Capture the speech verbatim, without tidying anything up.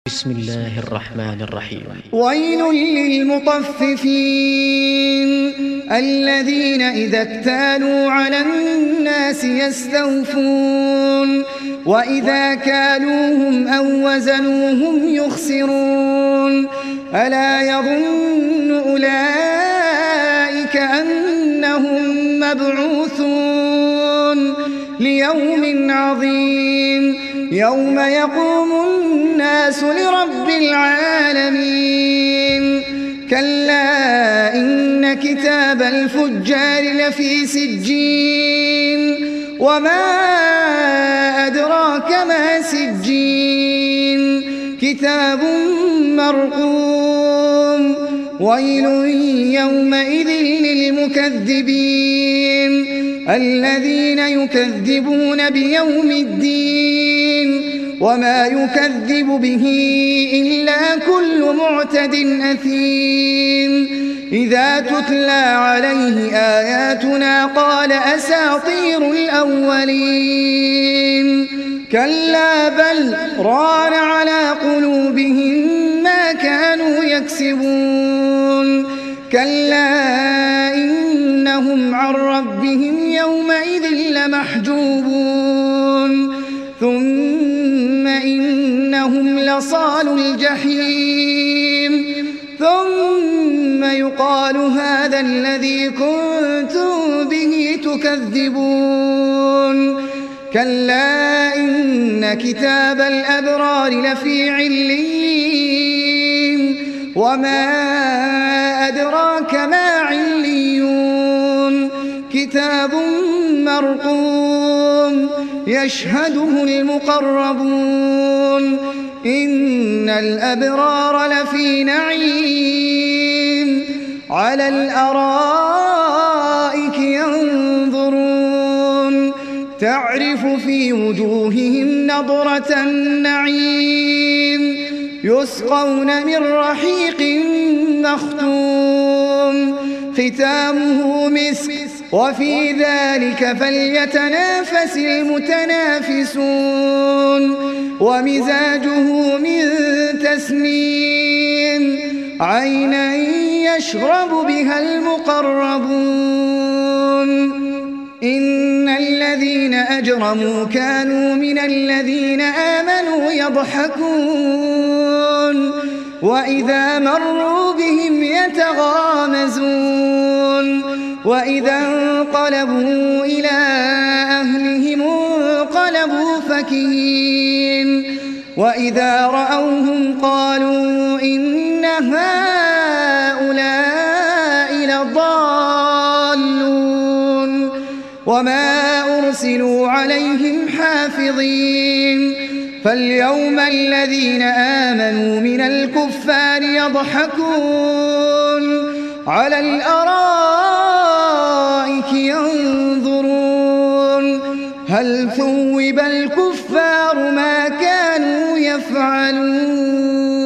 بسم الله الرحمن الرحيم. ويل للمطففين الذين إذا اكتالوا على الناس يستوفون وإذا كالوهم أو وزنوهم يخسرون ألا يظن أولئك أنهم مبعوثون ليوم عظيم يوم يقوم الناس لرب العالمين كلا إن كتاب الفجار لفي سجين وما أدراك ما سجين كتاب مرقوم ويل يومئذ للمكذبين الذين يكذبون بيوم الدين وما يكذب به إلا كل معتد أثيم إذا تتلى عليه آياتنا قال أساطير الأولين كلا بل ران على قلوبهم ما كانوا يكسبون كلا إنهم عن ربهم يومئذ لمحجوبون ثم إنهم لصالوا الجحيم ثم يقال هذا الذي كنتم به تكذبون كلا إن كتاب الأبرار لفي عليين وما أدراك ما عليون كتاب مرقوم يشهده المقربون إن الأبرار لفي نعيم على الأرائك ينظرون تعرف في وجوههم نضرة النعيم يسقون من رحيق مختوم ختامه مسك وفي ذلك فليتنافس المتنافسون ومزاجه من تسنيم عينا يشرب بها المقربون إن الذين أجرموا كانوا من الذين آمنوا يضحكون وإذا مروا بهم يتغامزون وإذا انقلبوا إلى أهلهم انقلبوا فكهين وإذا رأوهم قالوا إن هؤلاء لضالون وما أرسلوا عليهم حافظين فاليوم الذين آمنوا من الكفار يضحكون على الأرائك ينظرون هل ثوب الكفار ما كانوا يفعلون.